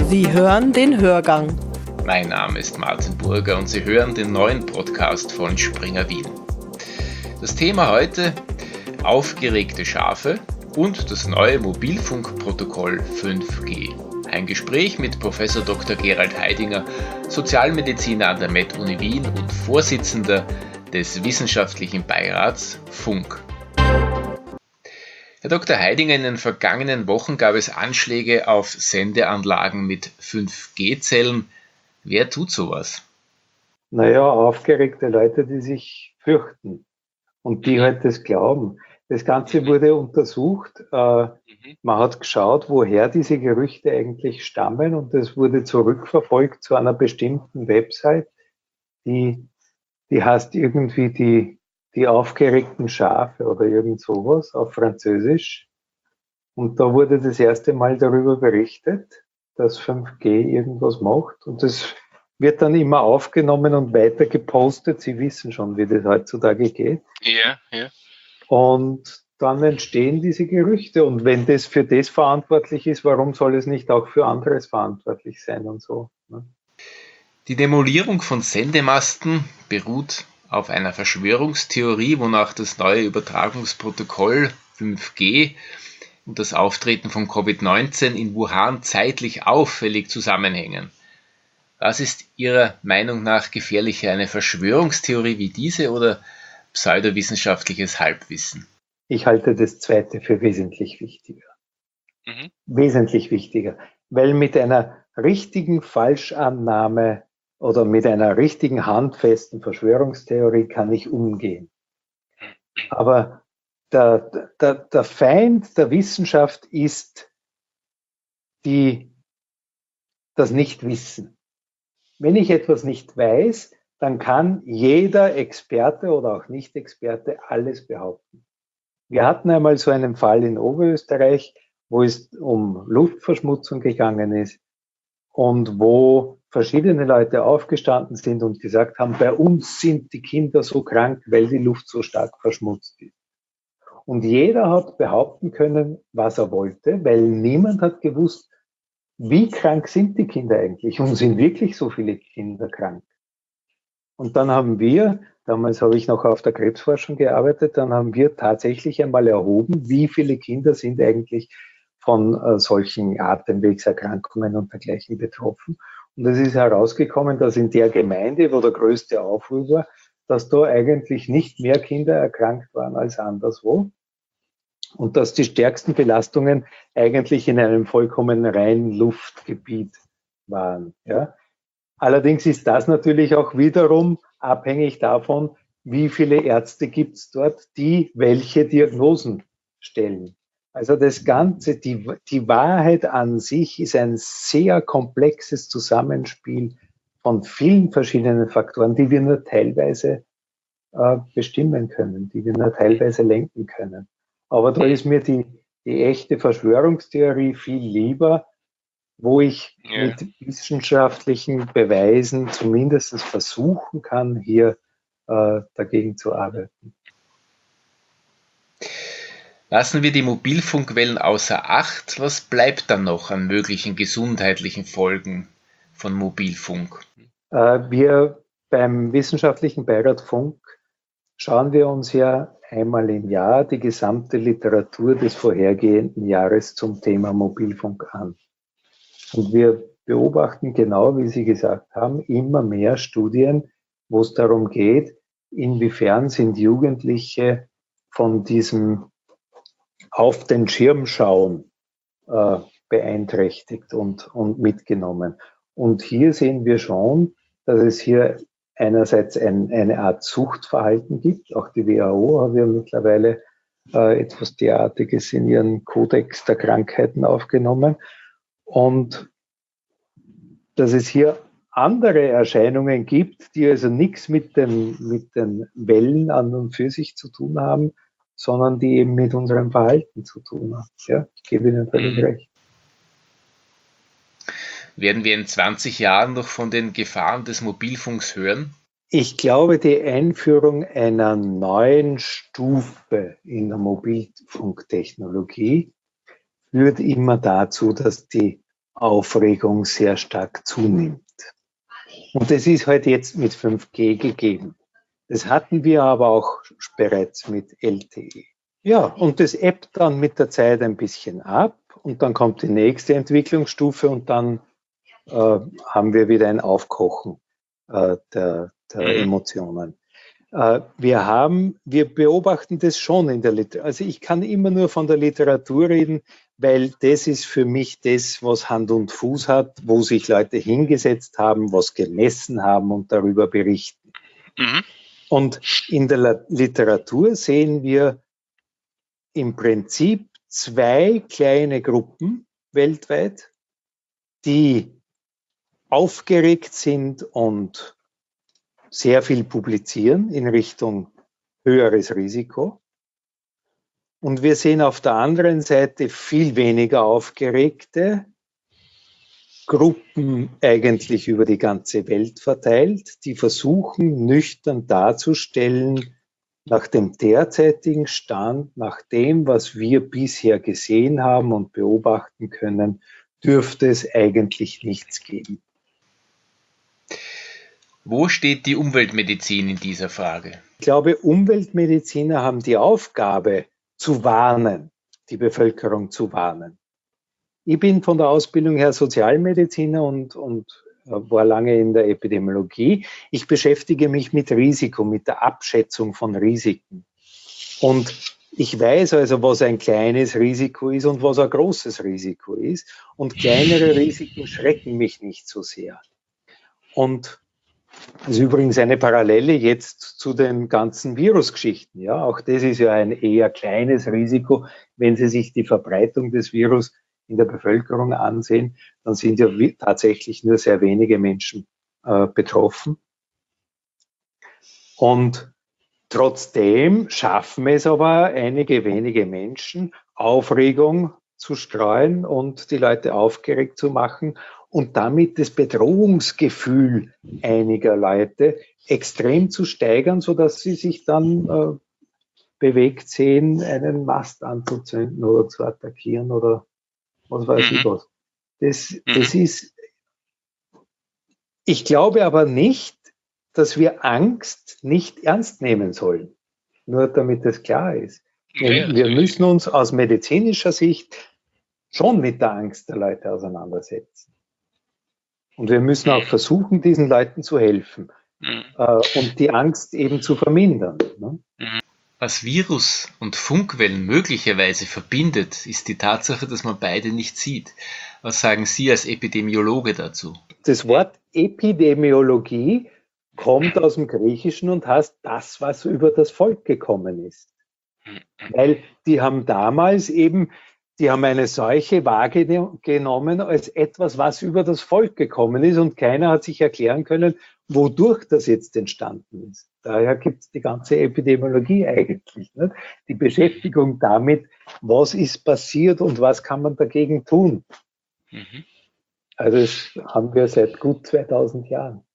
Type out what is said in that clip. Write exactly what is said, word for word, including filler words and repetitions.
Sie hören den Hörgang. Mein Name ist Martin Burger und Sie hören den neuen Podcast von Springer Wien. Das Thema heute: aufgeregte Schafe und das neue Mobilfunkprotokoll fünf G. Ein Gespräch mit Professor Doktor Gerald Heidinger, Sozialmediziner an der Med-Uni Wien und Vorsitzender des Wissenschaftlichen Beirats Funk. Herr Doktor Heidinger, in den vergangenen Wochen gab es Anschläge auf Sendeanlagen mit fünf G Zellen. Wer tut sowas? Naja, aufgeregte Leute, die sich fürchten und die halt das glauben. Das Ganze wurde untersucht. Äh, man hat geschaut, woher diese Gerüchte eigentlich stammen, und das wurde zurückverfolgt zu einer bestimmten Website, die, die heißt irgendwie die, die aufgeregten Schafe oder irgend sowas auf Französisch. Und da wurde das erste Mal darüber berichtet, dass fünf G irgendwas macht, und das wird dann immer aufgenommen und weiter gepostet. Sie wissen schon, wie das heutzutage geht. Ja, ja. Und dann entstehen diese Gerüchte. Und wenn das für das verantwortlich ist, warum soll es nicht auch für anderes verantwortlich sein und so, ne? Die Demolierung von Sendemasten beruht auf einer Verschwörungstheorie, wonach das neue Übertragungsprotokoll fünf G und das Auftreten von Covid neunzehn in Wuhan zeitlich auffällig zusammenhängen. Was ist Ihrer Meinung nach gefährlicher, eine Verschwörungstheorie wie diese oder pseudowissenschaftliches Halbwissen? Ich halte das Zweite für wesentlich wichtiger. Mhm. Wesentlich wichtiger, weil mit einer richtigen Falschannahme oder mit einer richtigen handfesten Verschwörungstheorie kann ich umgehen. Aber der, der, der Feind der Wissenschaft ist die, das Nichtwissen. Wenn ich etwas nicht weiß, dann kann jeder Experte oder auch Nicht-Experte alles behaupten. Wir hatten einmal so einen Fall in Oberösterreich, wo es um Luftverschmutzung gegangen ist und wo verschiedene Leute aufgestanden sind und gesagt haben, bei uns sind die Kinder so krank, weil die Luft so stark verschmutzt ist. Und jeder hat behaupten können, was er wollte, weil niemand hat gewusst, wie krank sind die Kinder eigentlich und sind wirklich so viele Kinder krank. Und dann haben wir, damals habe ich noch auf der Krebsforschung gearbeitet, dann haben wir tatsächlich einmal erhoben, wie viele Kinder sind eigentlich von äh, solchen Atemwegserkrankungen und dergleichen betroffen. Und es ist herausgekommen, dass in der Gemeinde, wo der größte Aufruhr war, dass da eigentlich nicht mehr Kinder erkrankt waren als anderswo. Und dass die stärksten Belastungen eigentlich in einem vollkommen reinen Luftgebiet waren. Ja. Allerdings ist das natürlich auch wiederum abhängig davon, wie viele Ärzte gibt es dort, die welche Diagnosen stellen. Also das Ganze, die, die Wahrheit an sich ist ein sehr komplexes Zusammenspiel von vielen verschiedenen Faktoren, die wir nur teilweise äh, bestimmen können, die wir nur teilweise lenken können. Aber da ist mir die, die echte Verschwörungstheorie viel lieber, wo ich ja. mit wissenschaftlichen Beweisen zumindest versuchen kann, hier äh, dagegen zu arbeiten. Lassen wir die Mobilfunkwellen außer Acht. Was bleibt dann noch an möglichen gesundheitlichen Folgen von Mobilfunk? Äh, wir beim Wissenschaftlichen Beirat Funk schauen wir uns ja einmal im Jahr die gesamte Literatur des vorhergehenden Jahres zum Thema Mobilfunk an. Und wir beobachten genau, wie Sie gesagt haben, immer mehr Studien, wo es darum geht, inwiefern sind Jugendliche von diesem auf den Schirm schauen äh, beeinträchtigt und, und mitgenommen. Und hier sehen wir schon, dass es hier einerseits ein, eine Art Suchtverhalten gibt. Auch die W H O hat ja mittlerweile äh, etwas derartiges in ihren Kodex der Krankheiten aufgenommen. Und dass es hier andere Erscheinungen gibt, die also nichts mit den, mit den Wellen an und für sich zu tun haben, sondern die eben mit unserem Verhalten zu tun haben. Ja, ich gebe Ihnen völlig mhm. recht. Werden wir in zwanzig Jahren noch von den Gefahren des Mobilfunks hören? Ich glaube, die Einführung einer neuen Stufe in der Mobilfunktechnologie führt immer dazu, dass die Aufregung sehr stark zunimmt. Und das ist halt jetzt mit fünf G gegeben. Das hatten wir aber auch bereits mit L T E. Ja, und das ebbt dann mit der Zeit ein bisschen ab und dann kommt die nächste Entwicklungsstufe und dann äh, haben wir wieder ein Aufkochen äh, der, der Emotionen. Äh, wir haben, wir beobachten das schon in der Literatur. Also ich kann immer nur von der Literatur reden, weil das ist für mich das, was Hand und Fuß hat, wo sich Leute hingesetzt haben, was gemessen haben und darüber berichten. Mhm. Und in der Literatur sehen wir im Prinzip zwei kleine Gruppen weltweit, die aufgeregt sind und sehr viel publizieren in Richtung höheres Risiko. Und wir sehen auf der anderen Seite viel weniger aufgeregte Gruppen eigentlich über die ganze Welt verteilt, die versuchen nüchtern darzustellen, nach dem derzeitigen Stand, nach dem, was wir bisher gesehen haben und beobachten können, dürfte es eigentlich nichts geben. Wo steht die Umweltmedizin in dieser Frage? Ich glaube, Umweltmediziner haben die Aufgabe, zu warnen, die Bevölkerung zu warnen. Ich bin von der Ausbildung her Sozialmediziner und, und war lange in der Epidemiologie. Ich beschäftige mich mit Risiko, mit der Abschätzung von Risiken. Und ich weiß also, was ein kleines Risiko ist und was ein großes Risiko ist. Und kleinere Risiken schrecken mich nicht so sehr. Und das ist übrigens eine Parallele jetzt zu den ganzen Virusgeschichten. Ja, auch das ist ja ein eher kleines Risiko. Wenn Sie sich die Verbreitung des Virus in der Bevölkerung ansehen, dann sind ja tatsächlich nur sehr wenige Menschen äh, betroffen. Und trotzdem schaffen es aber einige wenige Menschen, Aufregung zu streuen und die Leute aufgeregt zu machen und damit das Bedrohungsgefühl einiger Leute extrem zu steigern, sodass sie sich dann äh, bewegt sehen, einen Mast anzuzünden oder zu attackieren oder was weiß ich was. Das, das ist, ich glaube aber nicht, dass wir Angst nicht ernst nehmen sollen. Nur damit das klar ist. Wir, wir müssen uns aus medizinischer Sicht schon mit der Angst der Leute auseinandersetzen. Und wir müssen auch versuchen, diesen Leuten zu helfen äh, und die Angst eben zu vermindern. Ne? Was Virus und Funkwellen möglicherweise verbindet, ist die Tatsache, dass man beide nicht sieht. Was sagen Sie als Epidemiologe dazu? Das Wort Epidemiologie kommt aus dem Griechischen und heißt das, was über das Volk gekommen ist. Weil die haben damals eben, die haben eine Seuche wahrgenommen als etwas, was über das Volk gekommen ist und keiner hat sich erklären können, wodurch das jetzt entstanden ist. Daher gibt es die ganze Epidemiologie eigentlich. Nicht? Die Beschäftigung damit, was ist passiert und was kann man dagegen tun. Mhm. Also das haben wir seit gut zweitausend Jahren.